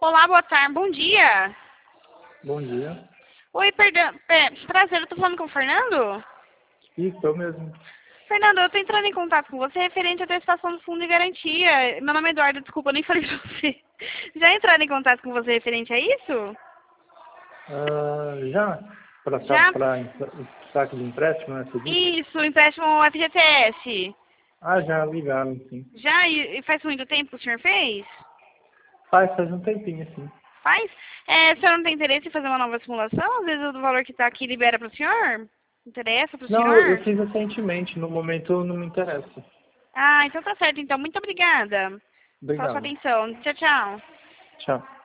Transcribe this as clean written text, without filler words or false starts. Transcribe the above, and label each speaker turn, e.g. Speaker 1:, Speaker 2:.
Speaker 1: Olá, boa tarde, bom dia.
Speaker 2: Bom dia.
Speaker 1: Oi, perdão, prazer, eu tô falando com o Fernando?
Speaker 2: Isso, eu mesmo.
Speaker 1: Fernando, eu tô entrando em contato com você referente à antecipação do fundo de garantia. Meu nome é Eduardo, desculpa, eu nem falei pra você. Já entraram em contato com você referente a isso?
Speaker 2: Já? Para
Speaker 1: Já?
Speaker 2: saque de empréstimo, né? Você disse?
Speaker 1: Isso, empréstimo FGTS.
Speaker 2: Já ligaram, sim.
Speaker 1: Já? E faz muito tempo que o senhor fez?
Speaker 2: Faz um tempinho, sim.
Speaker 1: Faz? O senhor não tem interesse em fazer uma nova simulação? Às vezes o valor que tá aqui libera pro senhor? Interessa pro
Speaker 2: Não, eu
Speaker 1: senhor?
Speaker 2: fiz recentemente. No momento não me interessa.
Speaker 1: Ah, então tá certo. Então, muito obrigada pela sua
Speaker 2: Obrigado.
Speaker 1: atenção. Tchau, tchau.
Speaker 2: Tchau.